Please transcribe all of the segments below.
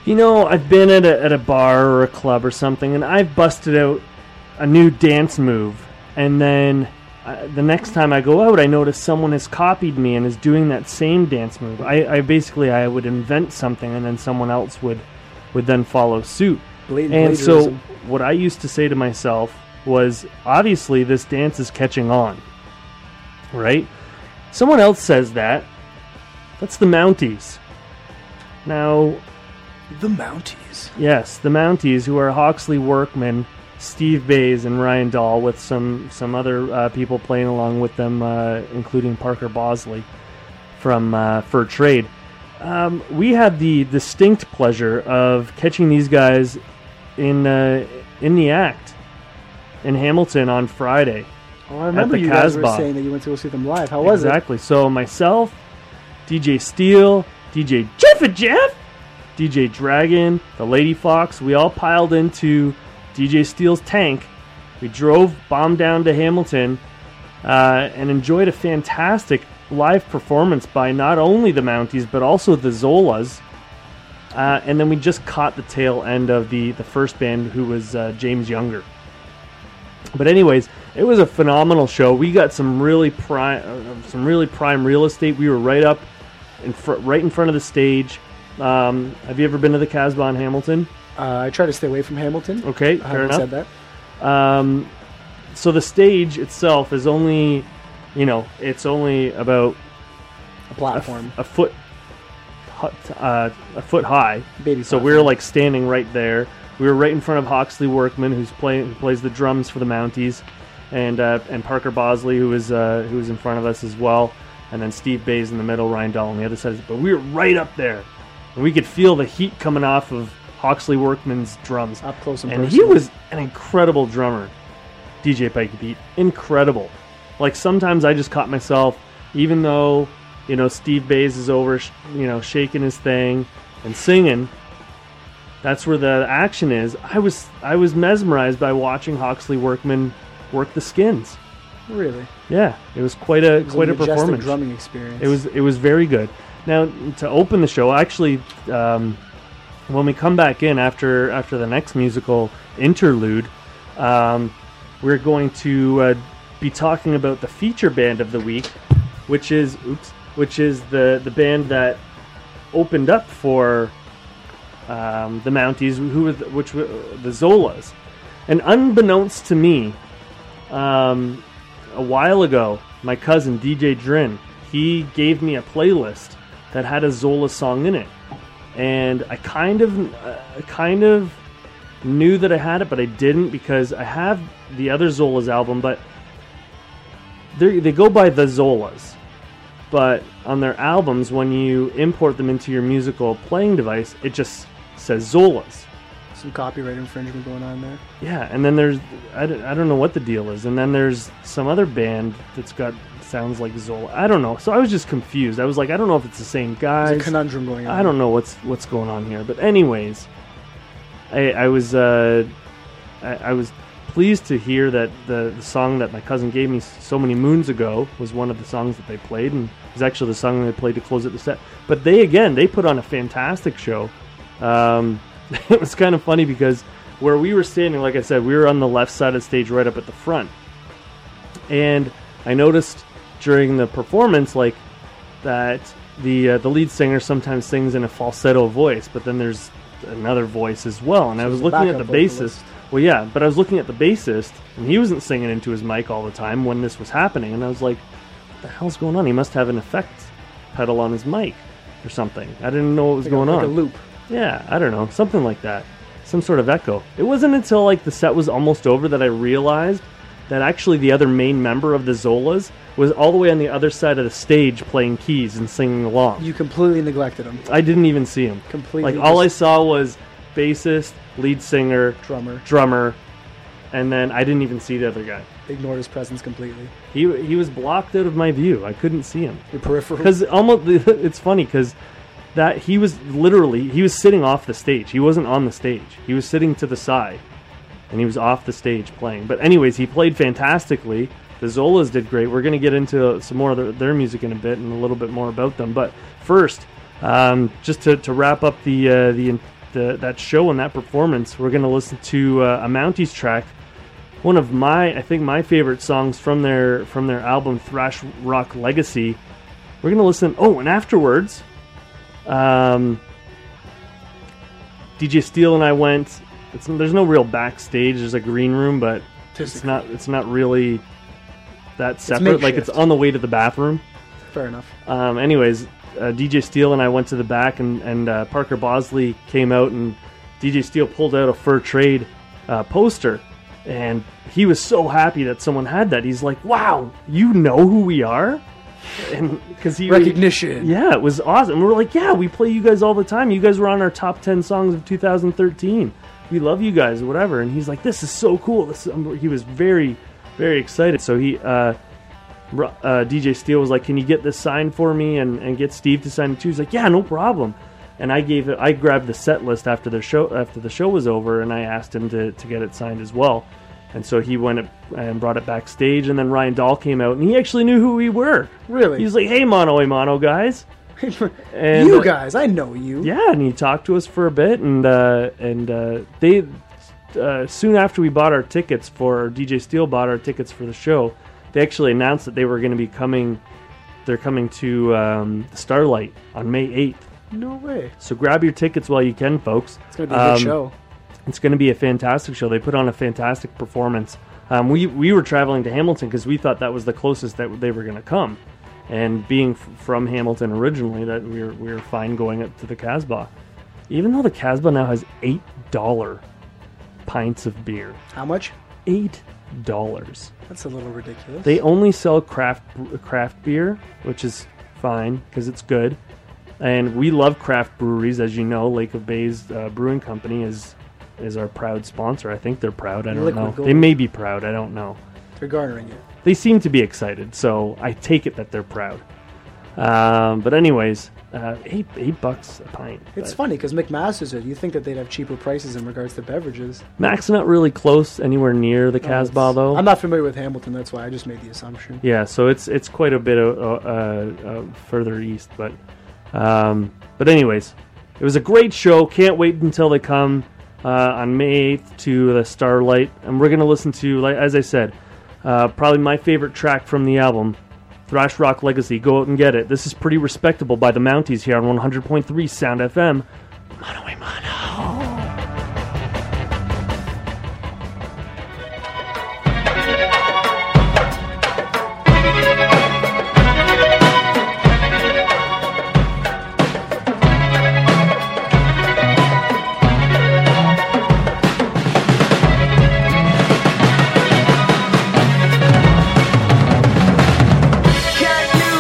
I've been at a bar or a club or something, and I've busted out a new dance move, and then the next time I go out, I notice someone has copied me and is doing that same dance move. I would invent something, and then someone else would then follow suit. And so what I used to say to myself was, obviously this dance is catching on, right? Someone else says that. That's the Mounties. Now... The Mounties? Yes, the Mounties, who are Hawksley Workman, Steve Bays, and Ryan Dahl, with some other people playing along with them, including Parker Bosley from Fur Trade. We had the distinct pleasure of catching these guys in the act in Hamilton on Friday. Oh, I remember you guys were saying that you went to go see them live. How was it? Exactly. So myself, DJ Steele, DJ Jeff, DJ Dragon, the Lady Fox, we all piled into DJ Steele's tank. We drove, bombed down to Hamilton, and enjoyed a fantastic live performance by not only the Mounties, but also the Zolas. And then we just caught the tail end of the first band, who was James Younger. But anyways, it was a phenomenal show. We got some really prime real estate. We were right up right in front of the stage. Have you ever been to the Casbah in Hamilton? I try to stay away from Hamilton. Okay, fair enough. Said that. So the stage itself is only, it's only about a platform, a foot high. Baby so we were like standing right there. We were right in front of Hawksley Workman, who plays the drums for the Mounties, and Parker Bosley, who was in front of us as well, and then Steve Bays in the middle, Ryan Dahl on the other side. But we were right up there, and we could feel the heat coming off of Hawksley Workman's drums. Up close and personal. personal. He was an incredible drummer, DJ Pikey Pete. Incredible. Like, sometimes I just caught myself, even though, Steve Bays is over, shaking his thing and singing, that's where the action is. I was mesmerized by watching Hawksley Workman work the skins. Really? Yeah, it was quite a performance. Drumming experience. It was very good. Now, to open the show, actually, when we come back in after the next musical interlude, we're going to be talking about the feature band of the week, which is the band that opened up for the Mounties, which were the Zolas. And unbeknownst to me, a while ago, my cousin DJ Drin, he gave me a playlist that had a Zola song in it, and I kind of knew that I had it, but I didn't, because I have the other Zolas album, but they go by the Zolas. But on their albums, when you import them into your musical playing device, it just says Zolas. Some copyright infringement going on there. Yeah, and then there's I don't know what the deal is, and then there's some other band that's got sounds like Zola. I don't know. So I was just confused. I was like, I don't know if it's the same guys. There's a conundrum going on. I don't know what's going on here. But anyways, I was pleased to hear that the song that my cousin gave me so many moons ago was one of the songs that they played, and it was actually the song they played to close out the set. But they put on a fantastic show. It was kind of funny because where we were standing, like I said, we were on the left side of the stage right up at the front. And I noticed during the performance, like, that the lead singer sometimes sings in a falsetto voice, but then there's another voice as well. And I was looking at the bassist. Well, yeah, but I was looking at the bassist, and he wasn't singing into his mic all the time when this was happening. And I was like, what the hell's going on? He must have an effect pedal on his mic or something. I didn't know what was going on. Like a loop. Yeah, I don't know. Something like that. Some sort of echo. It wasn't until like the set was almost over that I realized that actually the other main member of the Zolas was all the way on the other side of the stage playing keys and singing along. You completely neglected him. I didn't even see him. Completely. Like, all I saw was bassist, lead singer, drummer, and then I didn't even see the other guy. Ignored his presence completely. He was blocked out of my view. I couldn't see him. Your peripheral. Because it's funny because that he was sitting off the stage. He wasn't on the stage. He was sitting to the side, and he was off the stage playing. But anyways, he played fantastically. The Zolas did great. We're going to get into some more of their music in a bit and a little bit more about them. But first, just to wrap up the that show and that performance. We're going to listen to a Mounties track, one of my favorite songs from their album Thrash Rock Legacy. We're going to listen. Oh, and afterwards, DJ Steele and I went. There's no real backstage. There's a green room, but it's not really that separate. Like, it's on the way to the bathroom. Fair enough. Anyways, DJ Steele and I went to the back, and Parker Bosley came out, and DJ Steele pulled out a Fur Trade poster, and he was so happy that someone had that. He's like, "Wow, you know who we are?" And because recognition. Yeah, it was awesome. And we were like, "Yeah, we play you guys all the time. You guys were on our top 10 songs of 2013. We love you guys," or whatever. And he's like, "This is so cool." He was very, very excited. So DJ Steele was like, "Can you get this signed for me and get Steve to sign it too?" He's like, "Yeah, no problem." And I grabbed the set list after the show was over, and I asked him to get it signed as well. And so he went and brought it backstage, and then Ryan Dahl came out, and he actually knew who we were. Really? He was like, "Hey, Mono a Mono guys." And, you guys, I know you. Yeah, and he talked to us for a bit, and they soon after we bought our tickets DJ Steele bought our tickets for the show, they actually announced that they were going to be coming. They're coming to Starlight on May 8th. No way. So grab your tickets while you can, folks. It's going to be a good show. It's going to be a fantastic show. They put on a fantastic performance. We were traveling to Hamilton because we thought that was the closest that they were going to come. And being from Hamilton originally, that we were fine going up to the Casbah. Even though the Casbah now has $8 pints of beer. How much? $8. That's a little ridiculous. They only sell craft beer, which is fine because it's good. And we love craft breweries, as you know. Lake of Bays Brewing Company is our proud sponsor. I think they're proud. I don't know. They may be proud. I don't know. They're garnering it. They seem to be excited, so I take it that they're proud. But anyways, $8 a pint. It's funny because McMaster's you think that they'd have cheaper prices in regards to beverages. Mac's not really close anywhere near the Casbah, though. I'm not familiar with Hamilton, that's why I just made the assumption. Yeah, so it's quite a bit further east, but anyways, it was a great show. Can't wait until they come on May 8th to the Starlight, and we're gonna listen to, as I said, probably my favorite track from the album, Thrash Rock Legacy. Go out and get it. This is Pretty Respectable by the Mounties here on 100.3 Sound FM. Mono a Mono.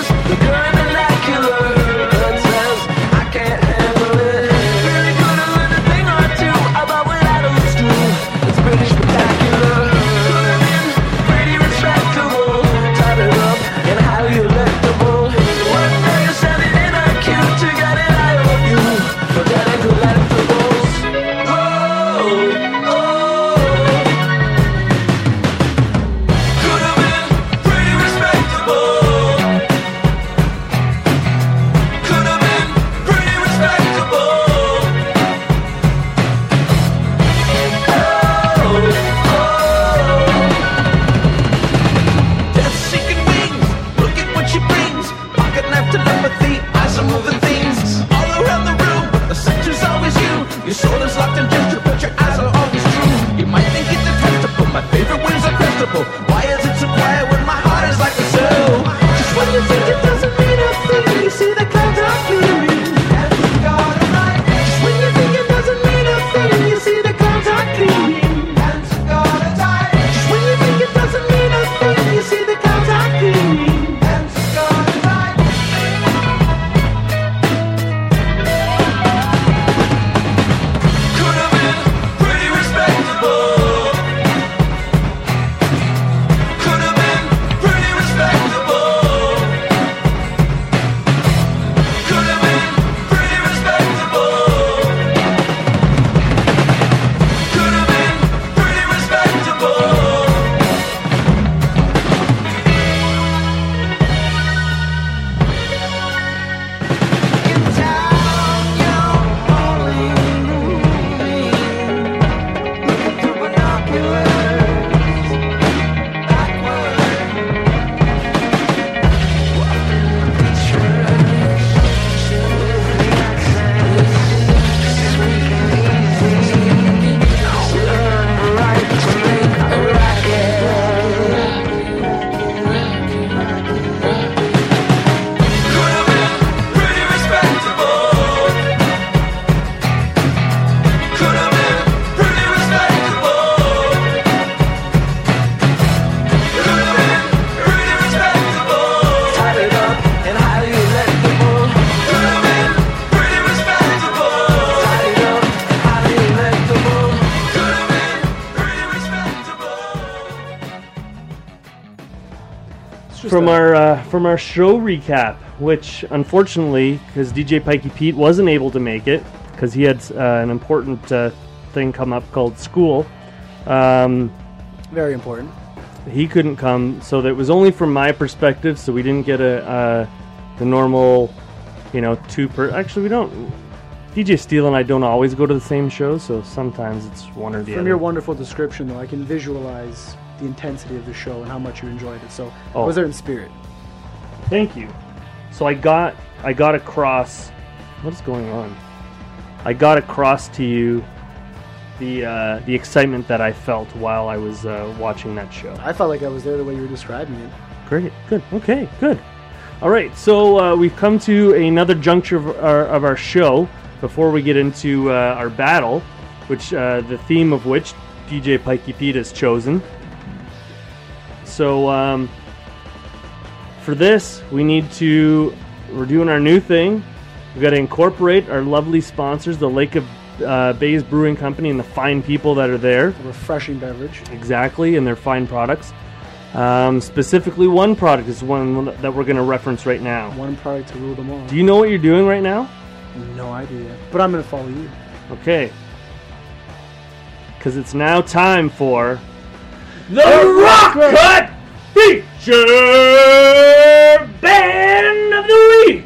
Can't handle it. Really good from our show recap, which unfortunately, because DJ Pikey Pete wasn't able to make it because he had an important thing come up called school. Very important. He couldn't come, so that was only from my perspective. So we didn't get the normal, Actually, we don't. DJ Steele and I don't always go to the same show, so sometimes it's one or the other. From your wonderful description, though, I can visualize the intensity of the show and how much you enjoyed it. So I was there in spirit. Thank you. So I got across. What is going on? I got across to you the excitement that I felt while I was watching that show. I felt like I was there the way you were describing it. Great. Good. Okay. Good. All right. So we've come to another juncture of our show. Before we get into our battle, which the theme of which DJ Pikey Pete has chosen. So for this, we're doing our new thing. We've got to incorporate our lovely sponsors, the Lake of Bays Brewing Company, and the fine people that are there. A refreshing beverage. Exactly, and their fine products. Specifically, one product is one that we're going to reference right now. One product to rule them all. Do you know what you're doing right now? No idea. But I'm going to follow you. Okay. Because it's now time for the Rock Cut Feature Band of the Week.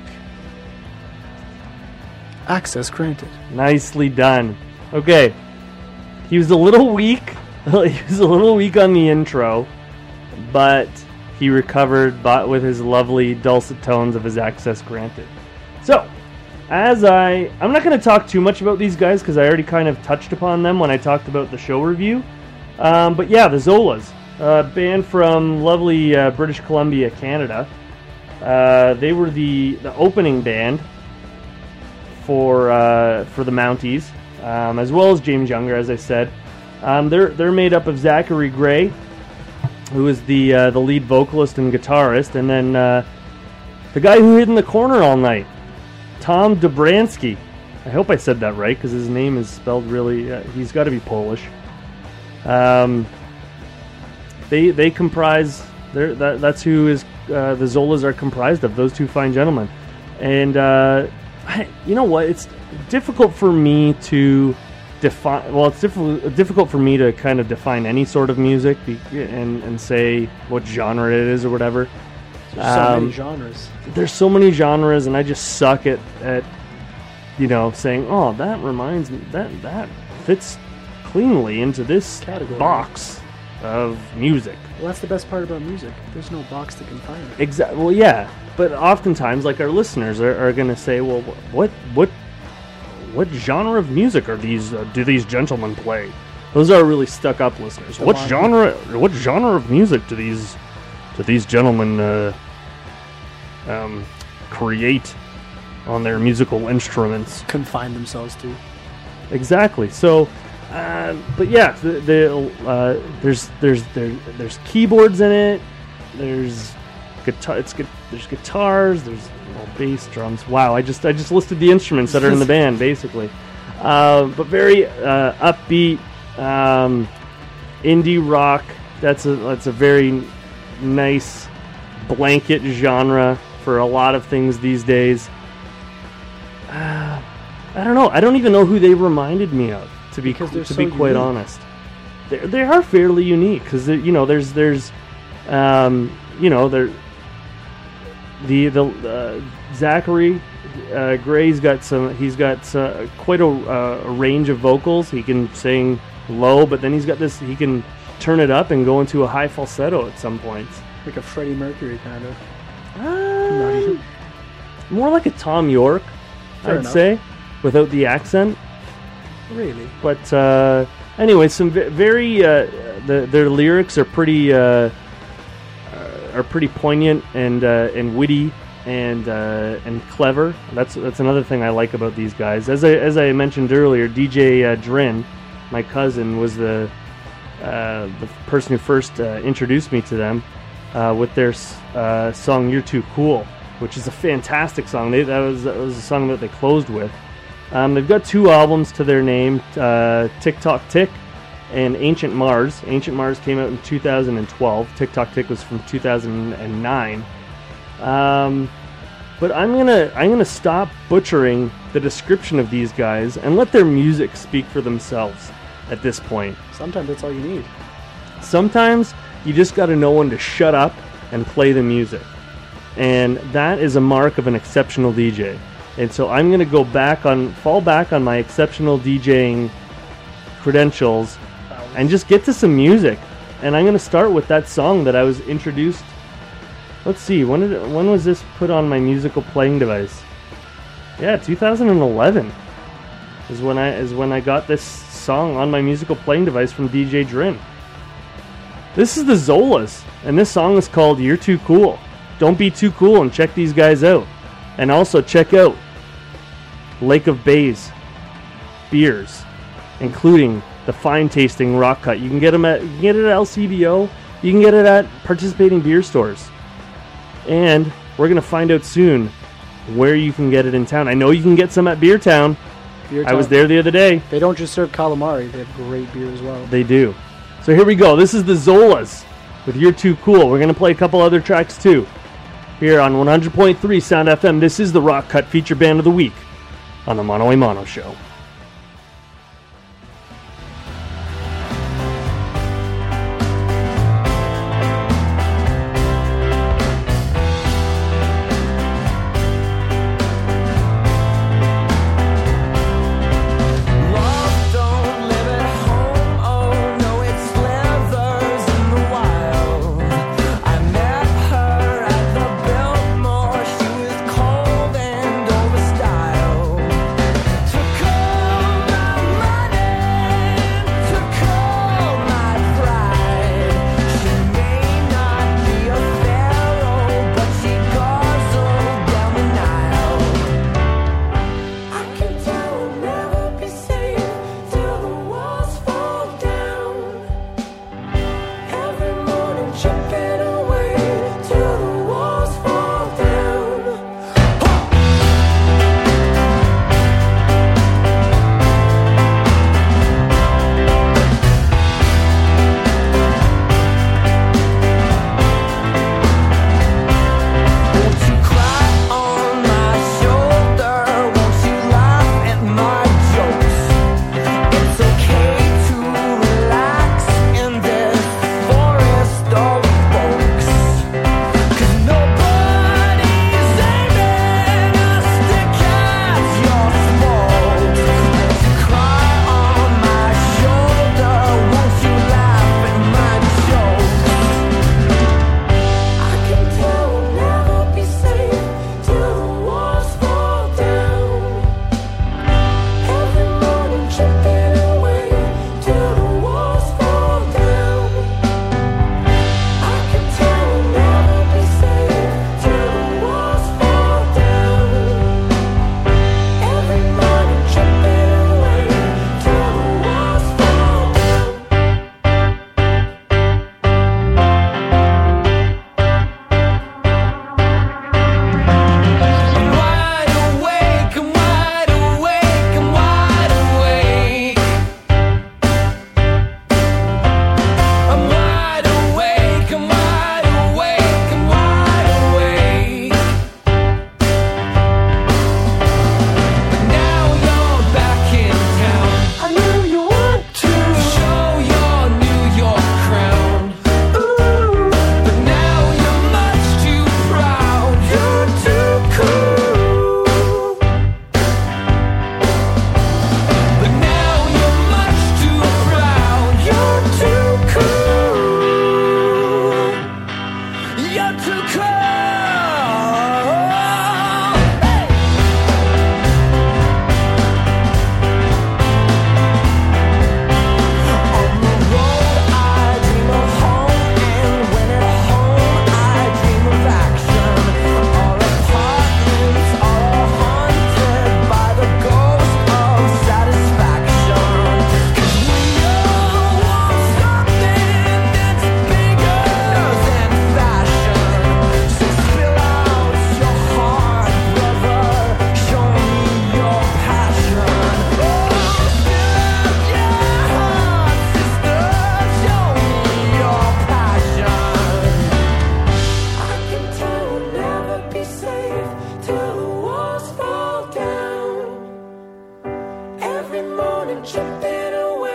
Access granted. Nicely done. Okay. He was a little weak. He was a little weak on the intro, but he recovered with his lovely dulcet tones of his access granted. So, I'm not going to talk too much about these guys because I already kind of touched upon them when I talked about the show review. But yeah, the Zolas, a band from lovely British Columbia, Canada. They were the opening band for the Mounties, as well as James Younger, as I said. They're made up of Zachary Gray, who is the lead vocalist and guitarist, and then the guy who hid in the corner all night, Tom Dobransky. I hope I said that right, because his name is spelled really... he's got to be Polish. They comprise... That's who is the Zolas are comprised of, those two fine gentlemen. And you know what? It's difficult for me to define... Well, it's difficult for me to kind of define any sort of music and say what genre it is or whatever. There's so many genres. There's so many genres, and I just suck at saying, oh, that reminds me, that fits cleanly into this category box of music. Well, that's the best part about music. There's no box to confine it. Exactly. Well, yeah, but oftentimes, like, our listeners are going to say, well, what genre of music are these? Do these gentlemen play? Those are really stuck-up listeners. What genre of music do these gentlemen create on their musical instruments? Confine themselves to. Exactly. So, but yeah, there's keyboards in it. There's guitar. There's guitars. There's bass, drums. Wow, I just listed the instruments that are in the band, basically. But very upbeat indie rock. That's a very nice blanket genre for a lot of things these days. I don't know. I don't even know who they reminded me of, to be quite honest. They are fairly unique because there's Zachary Gray's got he's got quite a range of vocals. He can sing low, but then he's got this. He can turn it up and go into a high falsetto at some points. Like a Freddie Mercury kind of. More like a Tom York, I'd say, without the accent. Really? But anyway, some very their lyrics are pretty poignant and witty and clever. That's another thing I like about these guys. As I mentioned earlier, DJ Drin, my cousin, was the person who first introduced me to them with their song "You're Too Cool," which is a fantastic song. That was a song that they closed with. They've got 2 albums to their name, Tick Tock Tick and Ancient Mars. Ancient Mars came out in 2012. Tick Tock Tick was from 2009. But I'm gonna stop butchering the description of these guys and let their music speak for themselves at this point. Sometimes that's all you need. Sometimes you just got to know when to shut up and play the music. And that is a mark of an exceptional DJ. And so I'm going to fall back on my exceptional DJing credentials and just get to some music. And I'm going to start with that song that I was introduced. Let's see, when was this put on my musical playing device? Yeah, 2011 is when I got this song on my musical playing device from DJ Drin. This is the Zolas, and this song is called You're Too Cool. Don't be too cool, and check these guys out. And also check out Lake of Bays beers, including the fine tasting Rock Cut. You can get it at LCBO. You can get it at participating beer stores. And we're going to find out soon where you can get it in town. I know you can get some at Beer Town. I was there the other day. They don't just serve calamari. They have great beer as well. They do. So here we go. This is the Zolas with You're Too Cool. We're going to play a couple other tracks too. Here on 100.3 Sound FM, this is the Rock Cut Feature Band of the Week on the Mono a Mono Show. Cold and over style. Took her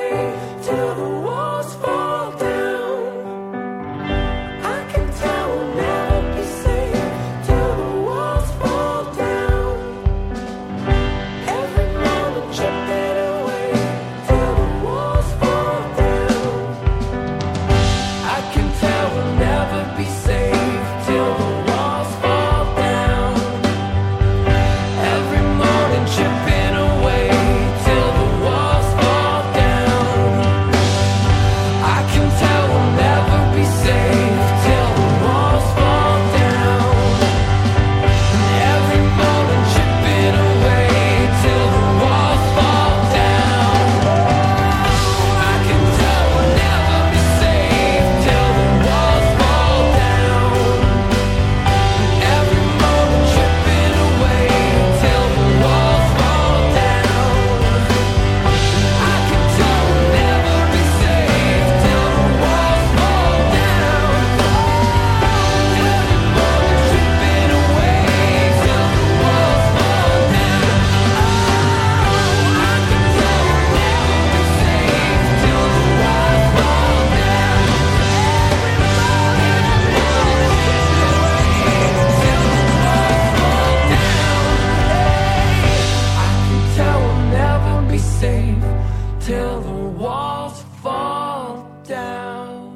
safe till the walls fall down. I can tell we'll never be safe till the walls fall down. Every moment chipping away till the walls fall down. I can tell we'll never be safe till the walls fall down. Every morning chipping away till the walls fall down. I can tell we'll never be safe till the walls fall down. Every morning chipping away till the walls fall down. I can tell we'll never be safe till the walls fall down. Every morning chipping away till the walls fall down. I can tell we'll never be safe till the walls fall down. Every morning chipping away till the walls fall down. I can tell we'll never be safe till the walls fall down. I can tell we'll never be safe till the walls fall down.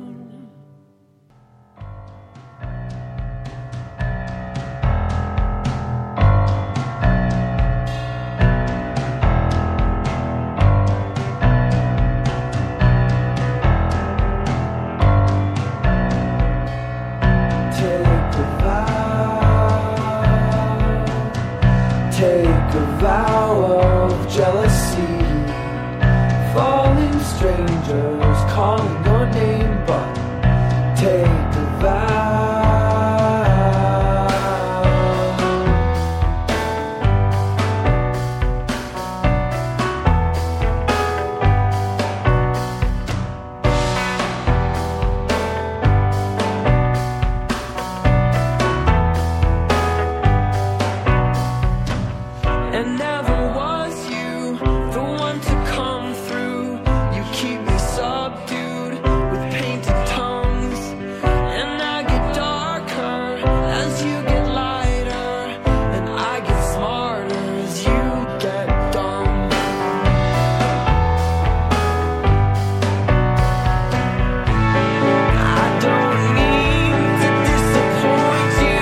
Take a vow of jealousy. Falling strangers calling your name, but take a vow. And never was you the one to come through. You keep me subdued with painted tongues. And I get darker as you get lighter. And I get smarter as you get dumb. I don't mean to disappoint you.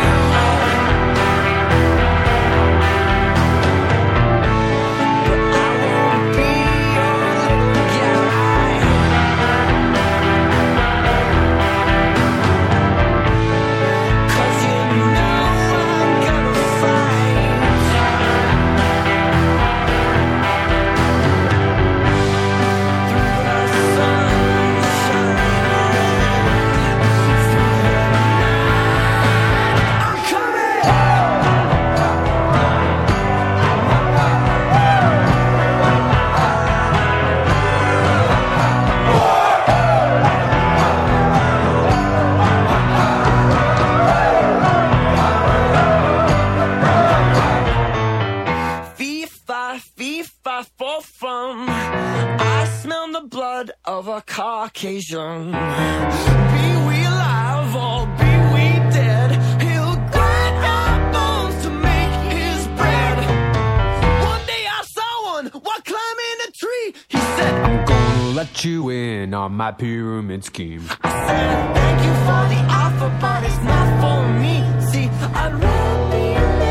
Fee-fi-fo-fum. I smell the blood of a Caucasian. Be we alive or be we dead, he'll grind our bones to make his bread. One day I saw one while climbing a tree. He said, I'm gonna let you in on my pyramid scheme. I said, thank you for the offer, but it's not for me. See, I'd rather be a